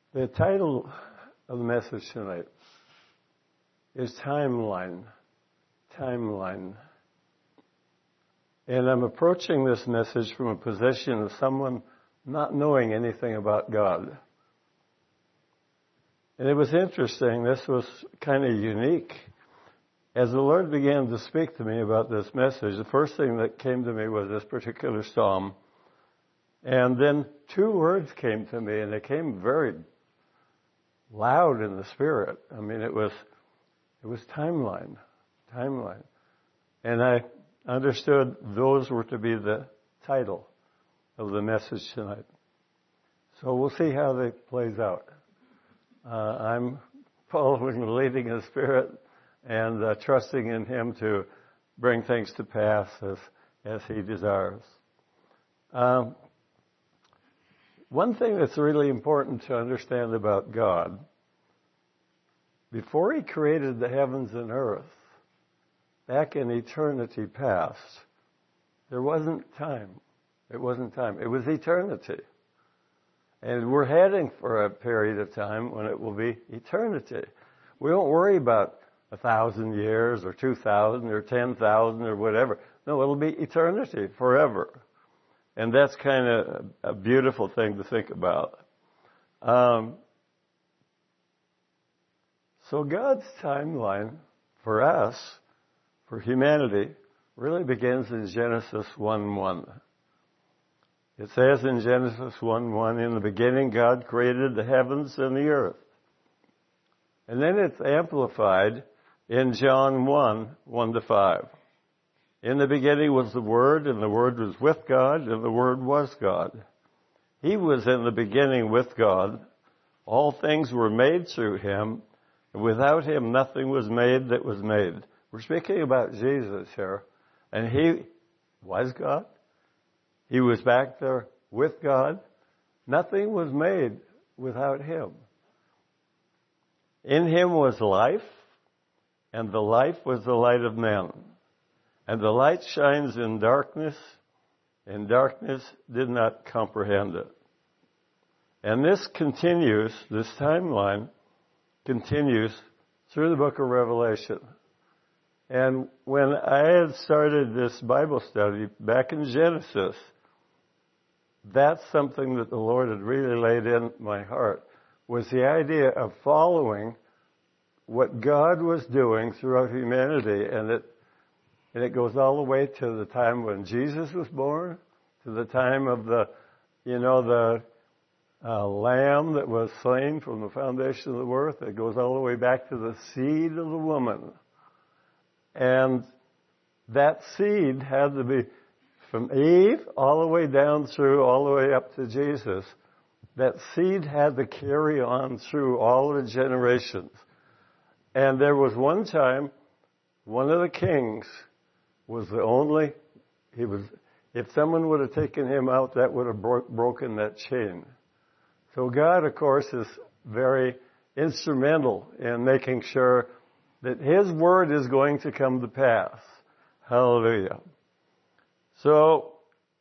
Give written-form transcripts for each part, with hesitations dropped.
The title of the message tonight is Timeline. Timeline. And I'm approaching this message from a position of someone not knowing anything about God. And it was interesting. This was kind of unique. As the Lord began to speak to me about this message, the first thing that came to me was this particular psalm. And then two words came to me, and they came very loud in the spirit. I mean, it was timeline. And I understood those were to be the title of the message tonight. So we'll see how that plays out. I'm following the leading of the Spirit and trusting in Him to bring things to pass as He desires. One thing that's really important to understand about God, before He created the heavens and earth, back in eternity past, there wasn't time. It wasn't time. It was eternity. And we're heading for a period of time when it will be eternity. We won't worry about 1,000 years or 2,000 or 10,000 or whatever. No, it'll be eternity forever. And that's kind of a beautiful thing to think about. So God's timeline for us, for humanity, really begins in Genesis 1:1. It says in Genesis 1:1, in the beginning God created the heavens and the earth. And then it's amplified in John 1:1-5. In the beginning was the Word, and the Word was with God, and the Word was God. He was in the beginning with God. All things were made through Him, and without Him nothing was made that was made. We're speaking about Jesus here, and He was God. He was back there with God. Nothing was made without Him. In Him was life, and the life was the light of men. And the light shines in darkness, and darkness did not comprehend it. And this continues, this timeline continues through the book of Revelation. And when I had started this Bible study back in Genesis, that's something that the Lord had really laid in my heart, was the idea of following what God was doing throughout humanity. And it goes all the way to the time when Jesus was born, to the time of the lamb that was slain from the foundation of the earth. It goes all the way back to the seed of the woman. And that seed had to be from Eve all the way down through, all the way up to Jesus. That seed had to carry on through all the generations. And there was one time, one of the kings was the only, if someone would have taken him out, that would have broken that chain. So God, of course, is very instrumental in making sure that His word is going to come to pass. Hallelujah. So,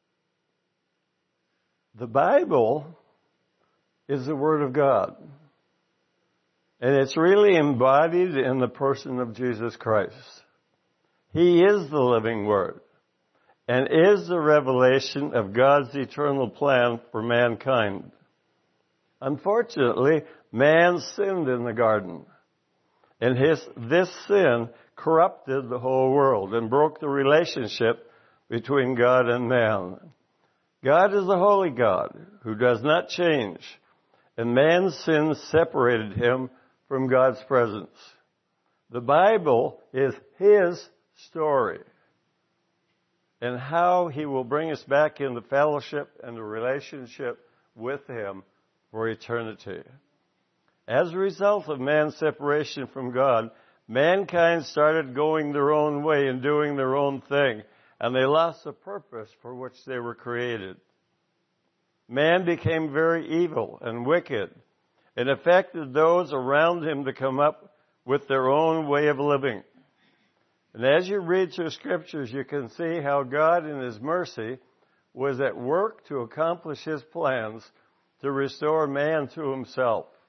the Bible is the Word of God. And it's really embodied in the person of Jesus Christ. He is the living Word and is the revelation of God's eternal plan for mankind. Unfortunately, man sinned in the garden. And this sin corrupted the whole world and broke the relationship between God and man. God is a holy God who does not change, and man's sin separated Him from God's presence. The Bible is His story and how He will bring us back into fellowship and a relationship with Him for eternity. As a result of man's separation from God, mankind started going their own way and doing their own thing, and they lost the purpose for which they were created. Man became very evil and wicked and affected those around him to come up with their own way of living. And as you read through Scriptures, you can see how God in His mercy was at work to accomplish His plans to restore man to Himself.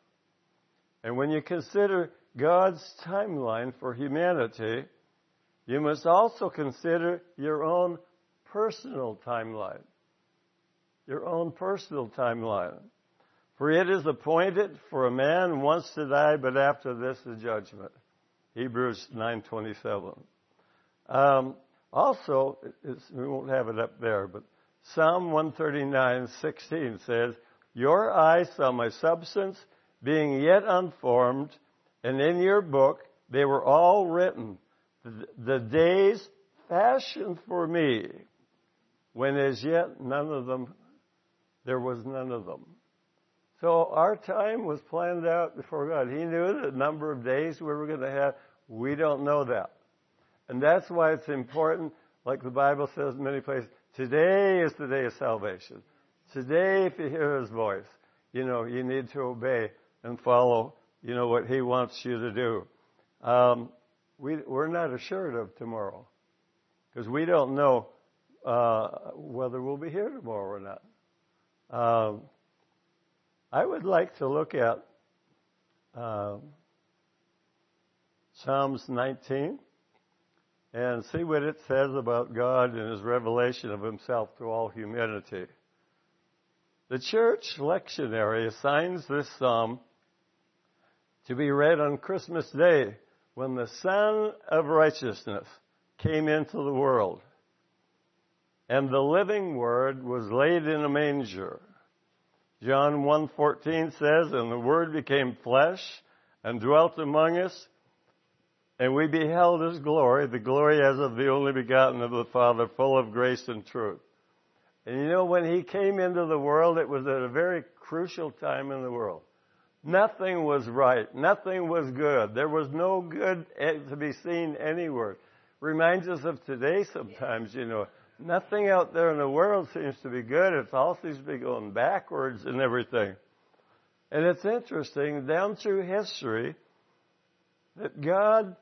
And when you consider God's timeline for humanity, you must also consider your own personal timeline. Your own personal timeline. For it is appointed for a man once to die, but after this the judgment. Hebrews 9:27. Also, we won't have it up there, but Psalm 139:16 says, "Your eyes saw my substance, being yet unformed, and in your book they were all written, the days fashioned for me, when as yet there was none of them." So our time was planned out before God. He knew the number of days we were going to have. We don't know that. And that's why it's important, like the Bible says in many places, today is the day of salvation. Today, if you hear His voice, you need to obey and follow, what He wants you to do. We're not assured of tomorrow because we don't know whether we'll be here tomorrow or not. I would like to look at Psalms 19 and see what it says about God and His revelation of Himself to all humanity. The church lectionary assigns this psalm to be read on Christmas Day when the Son of Righteousness came into the world and the living Word was laid in a manger. John 1:14 says, "And the Word became flesh and dwelt among us, and we beheld His glory, the glory as of the only begotten of the Father, full of grace and truth." And when He came into the world, it was at a very crucial time in the world. Nothing was right. Nothing was good. There was no good to be seen anywhere. Reminds us of today sometimes, Nothing out there in the world seems to be good. It all seems to be going backwards and everything. And it's interesting, down through history, that God,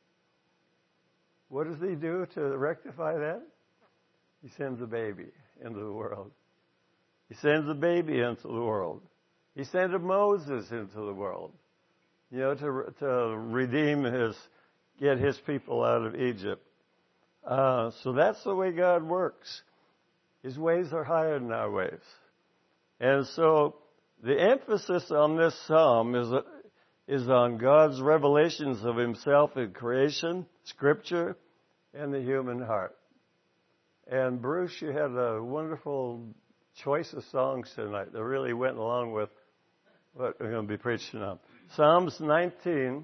what does He do to rectify that? He sends a baby into the world. He sends a baby into the world. He sent a Moses into the world, to redeem get His people out of Egypt. So that's the way God works. His ways are higher than our ways. And so the emphasis on this psalm is on God's revelations of Himself in creation, Scripture, and the human heart. And Bruce, you had a wonderful choice of songs tonight that really went along with what we're going to be preaching on. Psalms 19,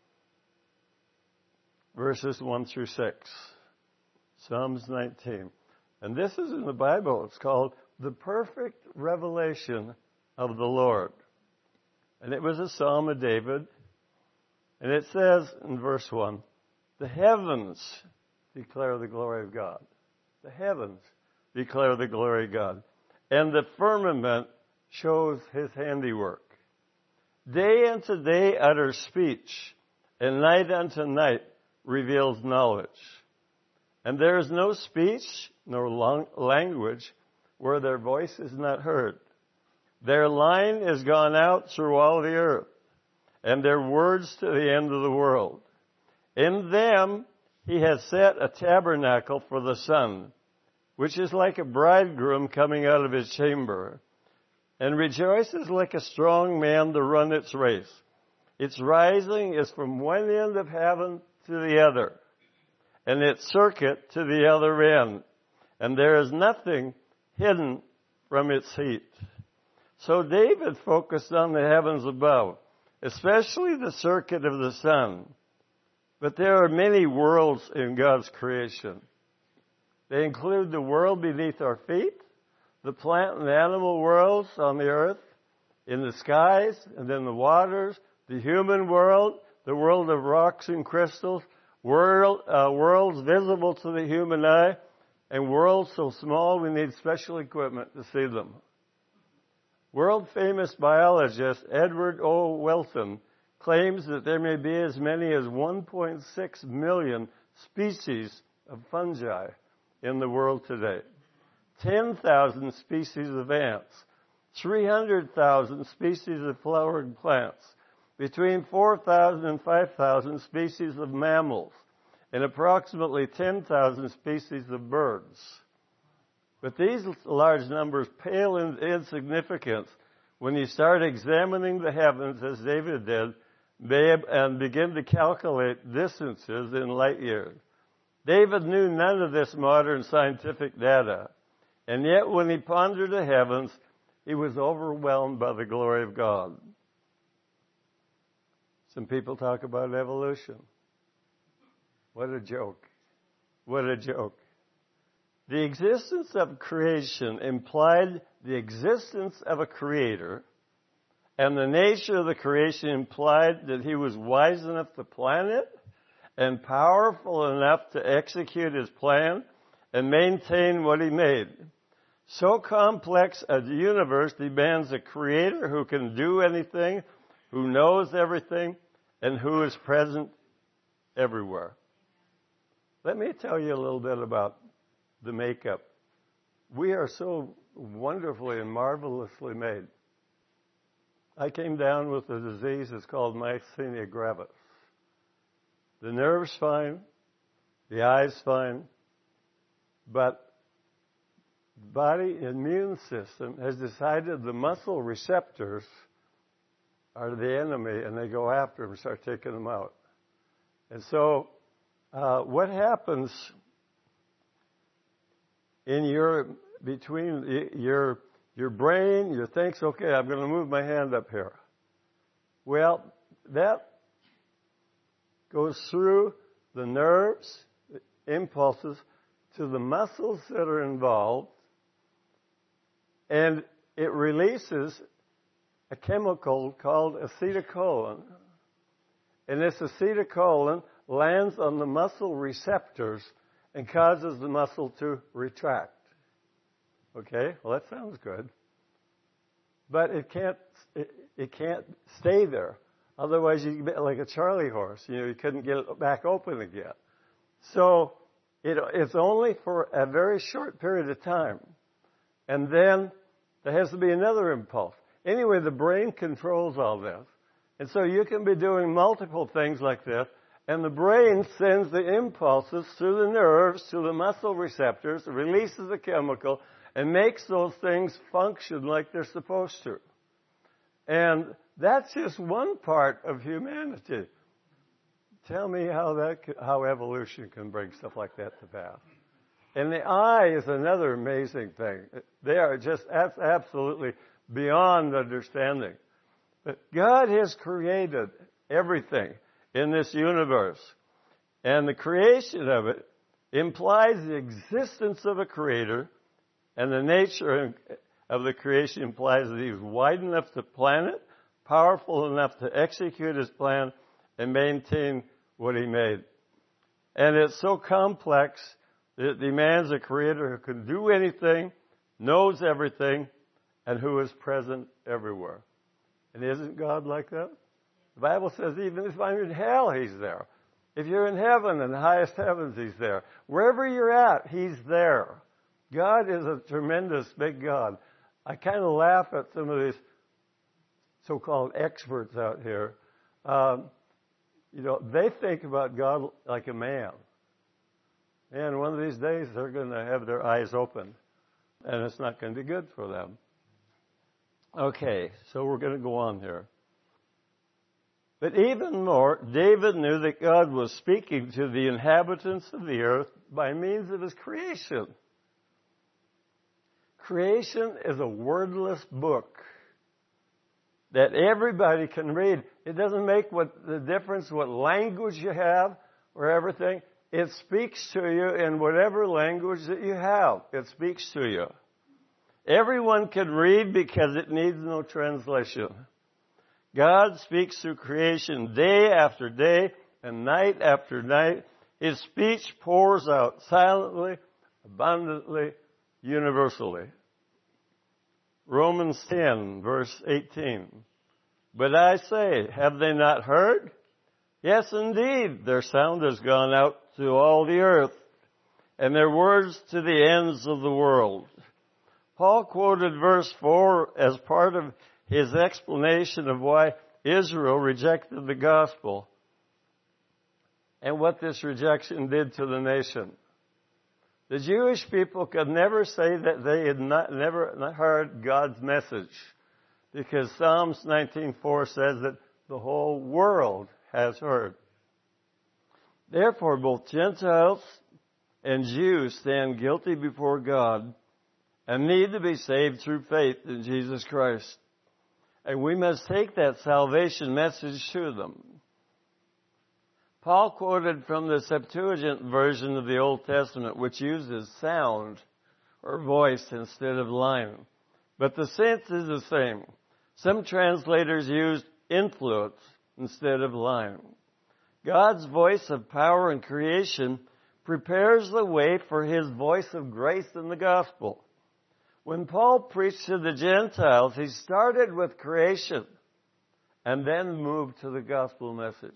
verses 1 through 6. Psalms 19. And this is in the Bible. It's called The Perfect Revelation of the Lord. And it was a psalm of David. And it says in verse 1, "The heavens declare the glory of God." The heavens declare the glory of God. "And the firmament shows His handiwork. Day unto day utters speech, and night unto night reveals knowledge. And there is no speech nor language where their voice is not heard. Their line is gone out through all the earth, and their words to the end of the world. In them He has set a tabernacle for the sun, which is like a bridegroom coming out of his chamber, and rejoices like a strong man to run its race. Its rising is from one end of heaven to the other, and its circuit to the other end, and there is nothing hidden from its heat." So David focused on the heavens above, especially the circuit of the sun. But there are many worlds in God's creation. They include the world beneath our feet, the plant and animal worlds on the earth, in the skies and in the waters, the human world, the world of rocks and crystals, worlds visible to the human eye, and worlds so small we need special equipment to see them. World-famous biologist Edward O. Wilson claims that there may be as many as 1.6 million species of fungi in the world today, 10,000 species of ants, 300,000 species of flowering plants, between 4,000 and 5,000 species of mammals, and approximately 10,000 species of birds. But these large numbers pale in insignificance when you start examining the heavens, as David did, and begin to calculate distances in light years. David knew none of this modern scientific data, and yet when he pondered the heavens, he was overwhelmed by the glory of God. Some people talk about evolution. What a joke. What a joke. The existence of creation implied the existence of a creator, and the nature of the creation implied that he was wise enough to plan it and powerful enough to execute his plan and maintain what he made. So complex a universe demands a creator who can do anything, who knows everything, and who is present everywhere. Let me tell you a little bit about the makeup. We are so wonderfully and marvelously made. I came down with a disease that's called myasthenia gravis. The nerve's fine, the eye's fine, but the body immune system has decided the muscle receptors are the enemy, and they go after them and start taking them out. And so what happens in between your brain, you think, okay, I'm going to move my hand up here. Well, that goes through the nerves, the impulses, to the muscles that are involved, and it releases a chemical called acetylcholine. And this acetylcholine lands on the muscle receptors and causes the muscle to retract. Okay, well that sounds good. But it can't stay there. Otherwise you'd be like a Charlie horse. You couldn't get it back open again. So it's only for a very short period of time. And then there has to be another impulse. Anyway, the brain controls all this. And so you can be doing multiple things like this, and the brain sends the impulses through the nerves to the muscle receptors, releases a chemical, and makes those things function like they're supposed to. And that's just one part of humanity. Tell me how evolution can bring stuff like that to pass. And the eye is another amazing thing. They are just absolutely beyond understanding. But God has created everything in this universe. And the creation of it implies the existence of a creator, and the nature of the creation implies that he's wide enough to plan it, powerful enough to execute his plan, and maintain what he made. And it's so complex that it demands a creator who can do anything, knows everything, and who is present everywhere. And isn't God like that? The Bible says even if I'm in hell, he's there. If you're in heaven, in the highest heavens, he's there. Wherever you're at, he's there. God is a tremendous big God. I kind of laugh at some of these so-called experts out here. They think about God like a man. And one of these days, they're going to have their eyes open, and it's not going to be good for them. Okay, so we're going to go on here. But even more, David knew that God was speaking to the inhabitants of the earth by means of his creation. Creation is a wordless book that everybody can read. It doesn't make the difference what language you have or everything. It speaks to you in whatever language that you have. It speaks to you. Everyone can read because it needs no translation. God speaks through creation day after day and night after night. His speech pours out silently, abundantly, universally. Romans 10, verse 18. But I say, have they not heard? Yes, indeed, their sound has gone out to all the earth, and their words to the ends of the world. Paul quoted verse 4 as part of his explanation of why Israel rejected the gospel and what this rejection did to the nation. The Jewish people could never say that they had never heard God's message, because Psalms 19:4 says that the whole world has heard. Therefore, both Gentiles and Jews stand guilty before God and need to be saved through faith in Jesus Christ. And we must take that salvation message to them. Paul quoted from the Septuagint version of the Old Testament, which uses sound or voice instead of line. But the sense is the same. Some translators used influence instead of line. God's voice of power and creation prepares the way for His voice of grace in the gospel. When Paul preached to the Gentiles, he started with creation and then moved to the gospel message.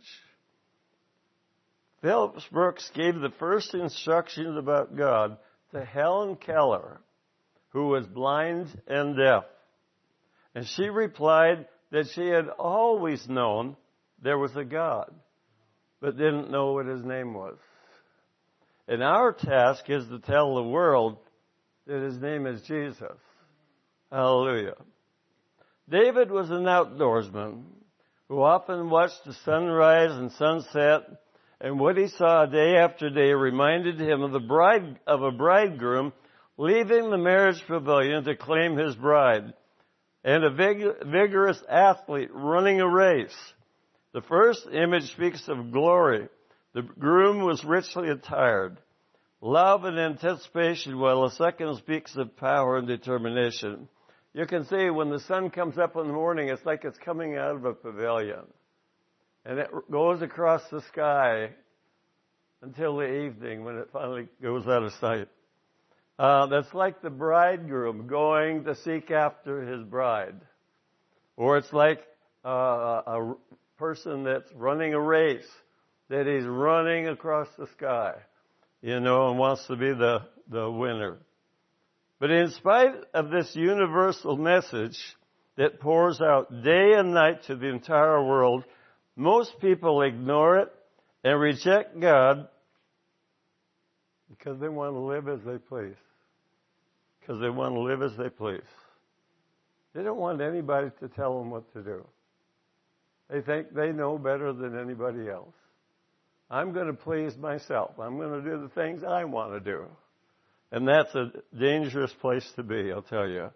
Phillips Brooks gave the first instructions about God to Helen Keller, who was blind and deaf. And she replied that she had always known there was a God, but didn't know what His name was. And our task is to tell the world that His name is Jesus. Hallelujah. David was an outdoorsman who often watched the sunrise and sunset, and what he saw day after day reminded him of a bridegroom leaving the marriage pavilion to claim his bride, and a vigorous athlete running a race. The first image speaks of glory. The groom was richly attired. Love and anticipation, while the second speaks of power and determination. You can see when the sun comes up in the morning, it's like it's coming out of a pavilion. And it goes across the sky until the evening when it finally goes out of sight. That's like the bridegroom going to seek after his bride. Or it's like a person that's running a race, that he's running across the sky, and wants to be the winner. But in spite of this universal message that pours out day and night to the entire world, most people ignore it and reject God because they want to live as they please. Because they want to live as they please. They don't want anybody to tell them what to do. They think they know better than anybody else. I'm going to please myself. I'm going to do the things I want to do. And that's a dangerous place to be, I'll tell you.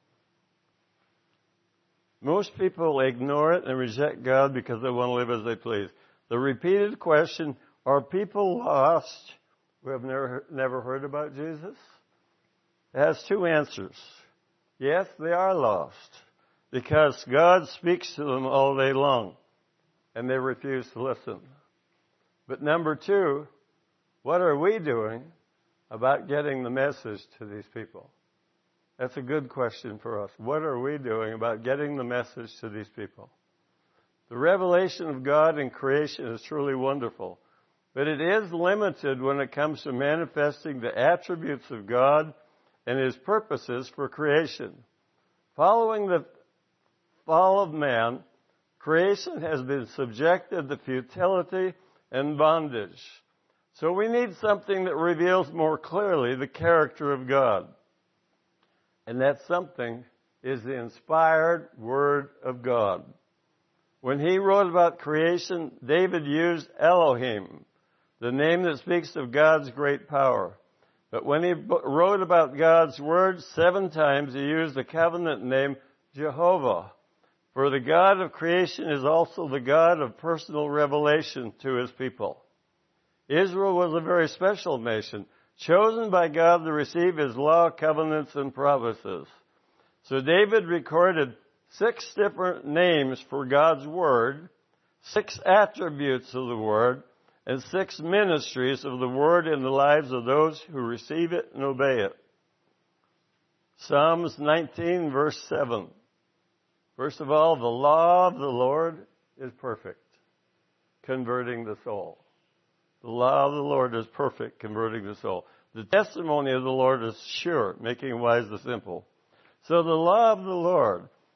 Most people ignore it and reject God because they want to live as they please. The repeated question, are people lost who have never heard about Jesus? It has two answers. Yes, they are lost because God speaks to them all day long and they refuse to listen. But number two, what are we doing about getting the message to these people? That's a good question for us. What are we doing about getting the message to these people? The revelation of God in creation is truly wonderful, but it is limited when it comes to manifesting the attributes of God and His purposes for creation. Following the fall of man, creation has been subjected to futility and bondage. So we need something that reveals more clearly the character of God. And that something is the inspired Word of God. When he wrote about creation, David used Elohim, the name that speaks of God's great power. But when he wrote about God's Word, 7 times he used the covenant name Jehovah. For the God of creation is also the God of personal revelation to His people. Israel was a very special nation, chosen by God to receive His law, covenants, and promises. So David recorded 6 different names for God's Word, 6 attributes of the Word, and 6 ministries of the Word in the lives of those who receive it and obey it. Psalms 19, verse 7. First of all, the law of the Lord is perfect, converting the soul. The law of the Lord is perfect, converting the soul. The testimony of the Lord is sure, making wise the simple. So the law of the Lord,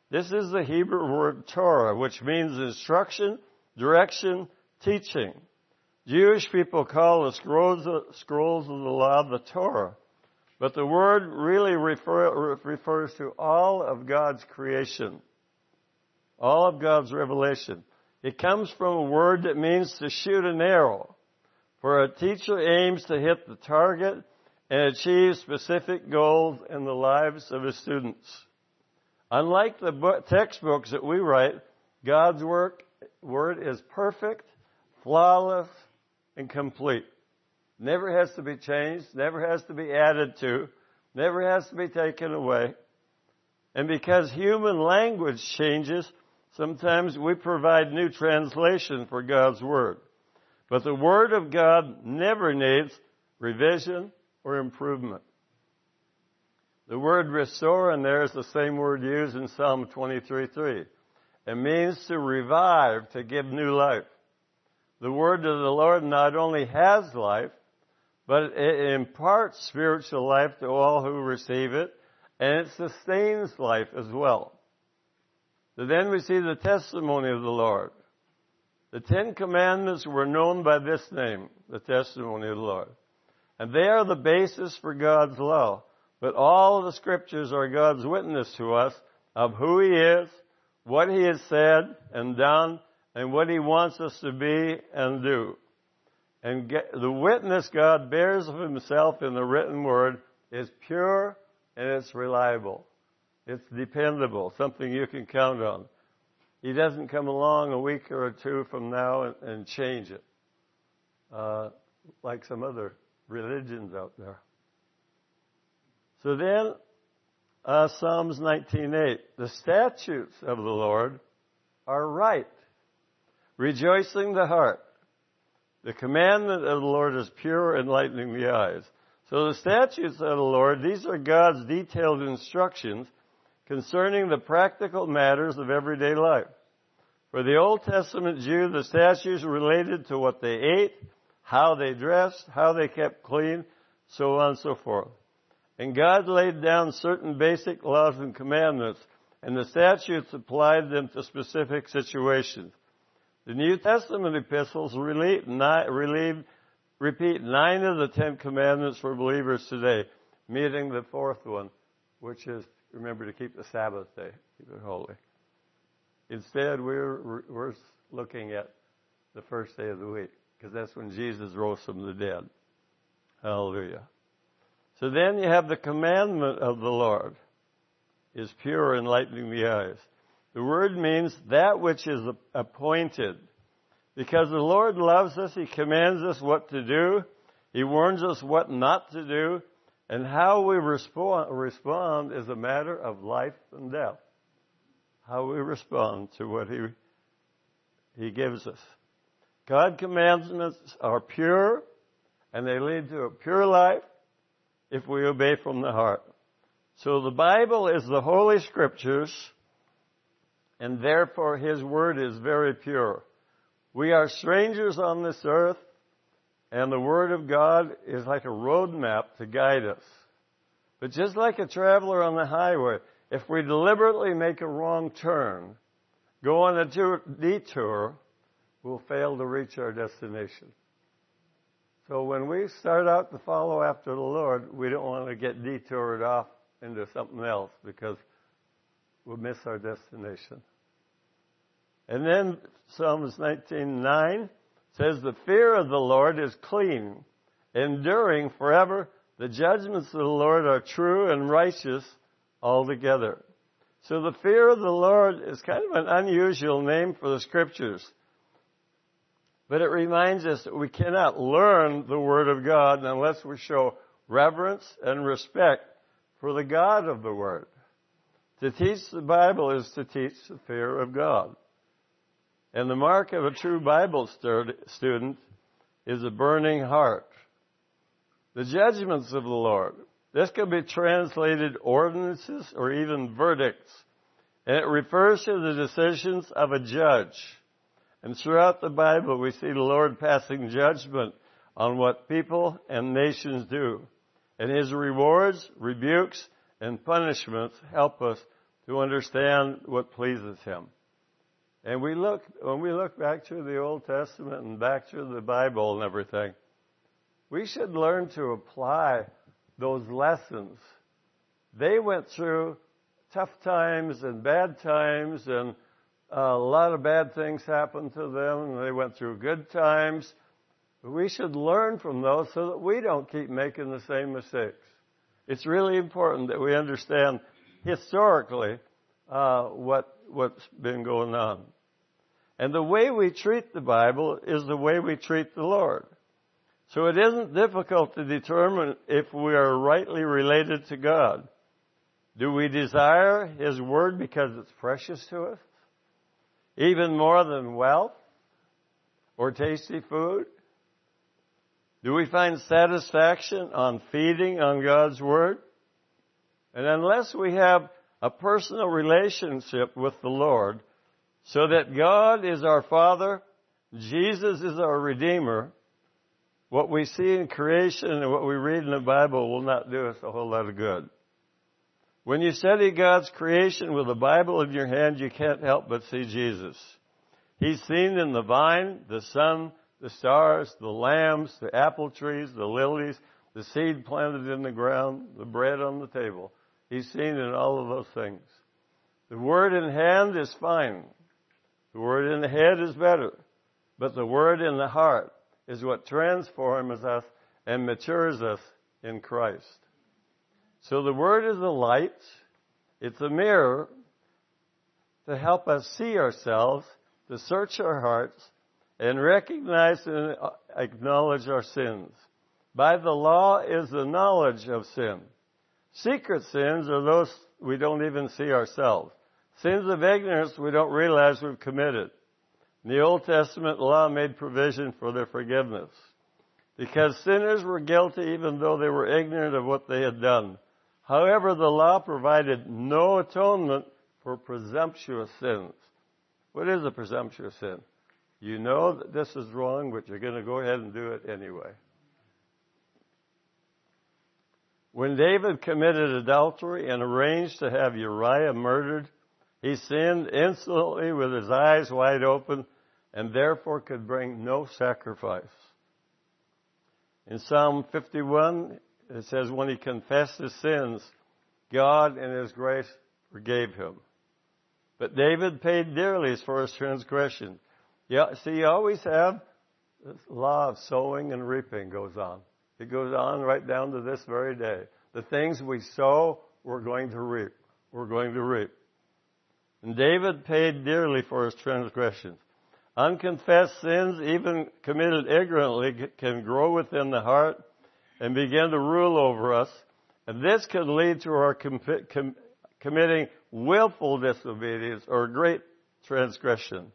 This is the Hebrew word Torah, which means instruction, direction, teaching. Jewish people call the scrolls of the law the Torah, but the word really refers to all of God's creation, all of God's revelation. It comes from a word that means to shoot an arrow, for a teacher aims to hit the target and achieve specific goals in the lives of his students. Unlike the textbooks that we write, God's word is perfect, flawless, and complete. Never has to be changed, never has to be added to, never has to be taken away. And because human language changes, sometimes we provide new translation for God's word. But the word of God never needs revision or improvement. The word restore in there is the same word used in Psalm 23:3. It means to revive, to give new life. The word of the Lord not only has life, but it imparts spiritual life to all who receive it, and it sustains life as well. So then we see the testimony of the Lord. The 10 Commandments were known by this name, the testimony of the Lord. And they are the basis for God's law. But all the Scriptures are God's witness to us of who He is, what He has said and done, and what He wants us to be and do. And the witness God bears of Himself in the written Word is pure and it's reliable. It's dependable, something you can count on. He doesn't come along a week or two from now and change it, like some other religions out there. So then, Psalms 19:8, the statutes of the Lord are right, rejoicing the heart. The commandment of the Lord is pure, enlightening the eyes. So the statutes of the Lord, these are God's detailed instructions concerning the practical matters of everyday life. For the Old Testament Jew, the statutes related to what they ate, how they dressed, how they kept clean, so on and so forth. And God laid down certain basic laws and commandments, and the statutes applied them to specific situations. The New Testament epistles repeat 9 of the 10 commandments for believers today, meeting the 4th one, which is, remember to keep the Sabbath day, keep it holy. Instead, we're looking at the first day of the week, because that's when Jesus rose from the dead. Hallelujah. So then you have the commandment of the Lord is pure, enlightening the eyes. The word means that which is appointed. Because the Lord loves us, He commands us what to do. He warns us what not to do. And how we respond is a matter of life and death. How we respond to what He gives us. God's commandments are pure, and they lead to a pure life if we obey from the heart. So the Bible is the Holy Scriptures, and therefore His Word is very pure. We are strangers on this earth, and the Word of God is like a road map to guide us. But just like a traveler on the highway, if we deliberately make a wrong turn, go on a detour, we'll fail to reach our destination. So when we start out to follow after the Lord, we don't want to get detoured off into something else because we'll miss our destination. And then Psalms 19:9 says, the fear of the Lord is clean, enduring forever. The judgments of the Lord are true and righteous altogether. So the fear of the Lord is kind of an unusual name for the Scriptures. But it reminds us that we cannot learn the Word of God unless we show reverence and respect for the God of the Word. To teach the Bible is to teach the fear of God. And the mark of a true Bible student is a burning heart. The judgments of the Lord. This can be translated ordinances or even verdicts. And it refers to the decisions of a judge. And throughout the Bible, we see the Lord passing judgment on what people and nations do. And His rewards, rebukes, and punishments help us to understand what pleases Him. And when we look back through the Old Testament and back through the Bible and everything, we should learn to apply those lessons. They went through tough times and bad times, and a lot of bad things happened to them, and they went through good times. We should learn from those so that we don't keep making the same mistakes. It's really important that we understand historically what's been going on. And the way we treat the Bible is the way we treat the Lord. So it isn't difficult to determine if we are rightly related to God. Do we desire His Word because it's precious to us? Even more than wealth or tasty food? Do we find satisfaction on feeding on God's Word? And unless we have a personal relationship with the Lord, so that God is our Father, Jesus is our Redeemer, what we see in creation and what we read in the Bible will not do us a whole lot of good. When you study God's creation with the Bible in your hand, you can't help but see Jesus. He's seen in the vine, the sun, the stars, the lambs, the apple trees, the lilies, the seed planted in the ground, the bread on the table. He's seen in all of those things. The Word in hand is fine. The Word in the head is better. But the Word in the heart is what transforms us and matures us in Christ. So the Word is a light. It's a mirror to help us see ourselves, to search our hearts, and recognize and acknowledge our sins. By the law is the knowledge of sin. Secret sins are those we don't even see ourselves. Sins of ignorance we don't realize we've committed. In the Old Testament, law made provision for their forgiveness, because sinners were guilty even though they were ignorant of what they had done. However, the law provided no atonement for presumptuous sins. What is a presumptuous sin? You know that this is wrong, but you're going to go ahead and do it anyway. When David committed adultery and arranged to have Uriah murdered, he sinned insolently with his eyes wide open and therefore could bring no sacrifice. In Psalm 51, it says, when he confessed his sins, God in His grace forgave him. But David paid dearly for his transgression. Yeah, see, you always have this law of sowing and reaping goes on. It goes on right down to this very day. The things we sow, we're going to reap. We're going to reap. And David paid dearly for his transgressions. Unconfessed sins, even committed ignorantly, can grow within the heart and begin to rule over us. And this can lead to our committing willful disobedience or great transgression.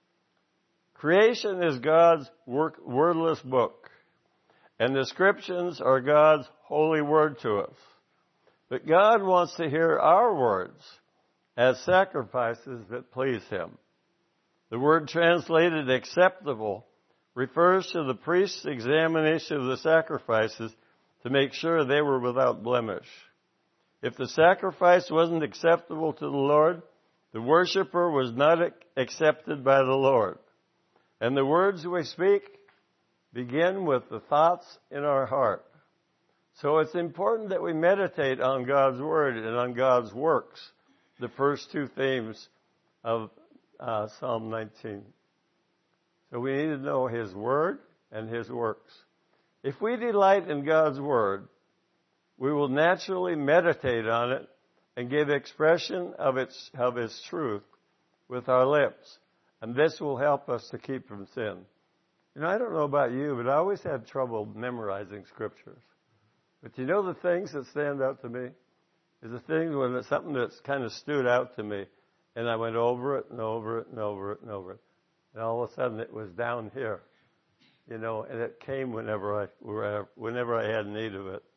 Creation is God's wordless book, and the Scriptures are God's holy word to us. But God wants to hear our words as sacrifices that please Him. The word translated acceptable refers to the priest's examination of the sacrifices to make sure they were without blemish. If the sacrifice wasn't acceptable to the Lord, the worshiper was not accepted by the Lord. And the words we speak begin with the thoughts in our heart. So it's important that we meditate on God's Word and on God's works, the first two themes of Psalm 19. So we need to know His Word and His works. If we delight in God's Word, we will naturally meditate on it and give expression of its truth with our lips. And this will help us to keep from sin. You know, I don't know about you, but I always had trouble memorizing Scriptures. But you know the things that stand out to me? Is the things when it's something that's kind of stood out to me, and I went over it and over it and over it and over it. And all of a sudden it was down here, you know, and it came whenever I had need of it.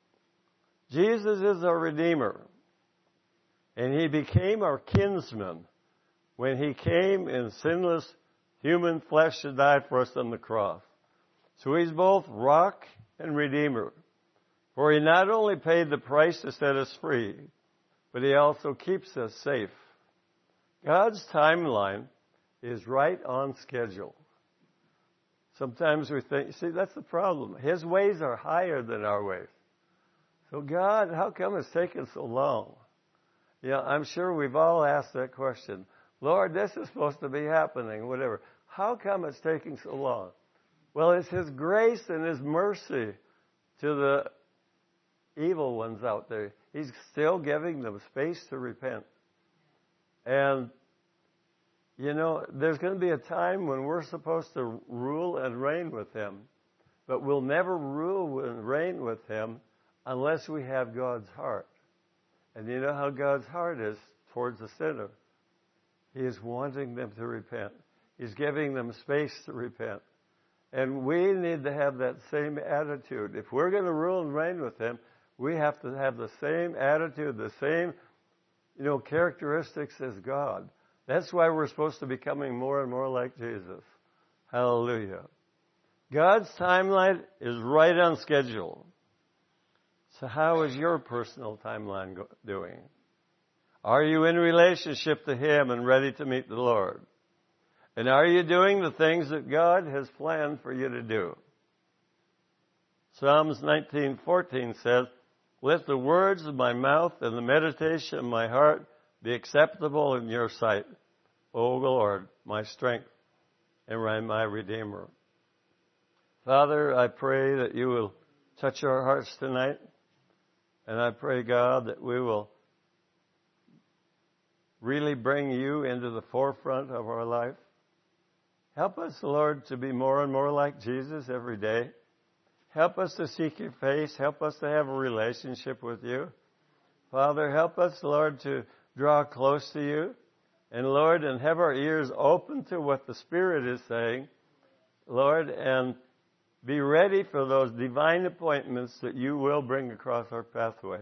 Jesus is our Redeemer, and He became our kinsman when He came in sinless human flesh to die for us on the cross. So He's both rock and Redeemer. For He not only paid the price to set us free, but He also keeps us safe. God's timeline is right on schedule. Sometimes we think, see, that's the problem. His ways are higher than our ways. So God, how come it's taken so long? I'm sure we've all asked that question. Lord, this is supposed to be happening, whatever. How come it's taking so long? Well, it's His grace and His mercy to the evil ones out there. He's still giving them space to repent. And, there's going to be a time when we're supposed to rule and reign with Him. But we'll never rule and reign with Him unless we have God's heart. And you know how God's heart is towards the sinner. He is wanting them to repent. He's giving them space to repent. And we need to have that same attitude. If we're going to rule and reign with Him, we have to have the same attitude, the same, characteristics as God. That's why we're supposed to be becoming more and more like Jesus. Hallelujah. God's timeline is right on schedule. So how is your personal timeline doing? Are you in relationship to Him and ready to meet the Lord? And are you doing the things that God has planned for you to do? Psalms 19:14 says, "Let the words of my mouth and the meditation of my heart be acceptable in your sight, O Lord, my strength and my Redeemer." Father, I pray that you will touch our hearts tonight. And I pray, God, that we will really bring you into the forefront of our life. Help us, Lord, to be more and more like Jesus every day. Help us to seek your face. Help us to have a relationship with you. Father, help us, Lord, to draw close to you. And, Lord, and have our ears open to what the Spirit is saying, Lord, and be ready for those divine appointments that you will bring across our pathway.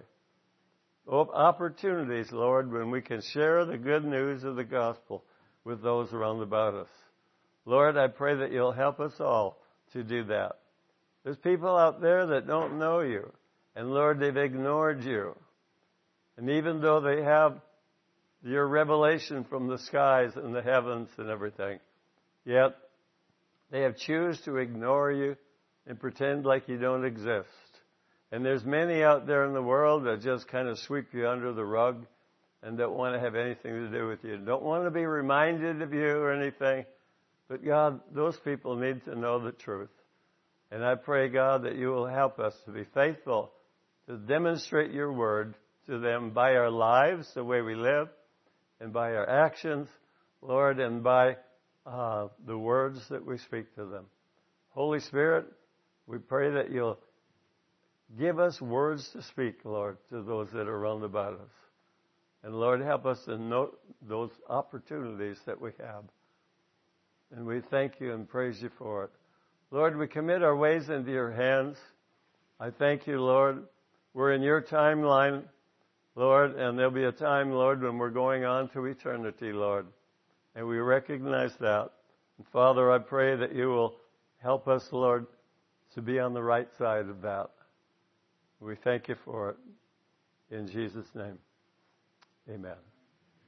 Opportunities, Lord, when we can share the good news of the gospel with those around about us. Lord, I pray that you'll help us all to do that. There's people out there that don't know you. And, Lord, they've ignored you. And even though they have your revelation from the skies and the heavens and everything, yet they have chosen to ignore you and pretend like you don't exist. And there's many out there in the world that just kind of sweep you under the rug and don't want to have anything to do with you. Don't want to be reminded of you or anything. But God, those people need to know the truth. And I pray, God, that you will help us to be faithful, to demonstrate your word to them by our lives, the way we live, and by our actions, Lord, and by the words that we speak to them. Holy Spirit, we pray that you'll give us words to speak, Lord, to those that are around about us. And, Lord, help us to note those opportunities that we have. And we thank you and praise you for it. Lord, we commit our ways into your hands. I thank you, Lord. We're in your timeline, Lord, and there'll be a time, Lord, when we're going on to eternity, Lord. And we recognize that. And Father, I pray that you will help us, Lord, to be on the right side of that. We thank you for it. In Jesus' name, amen.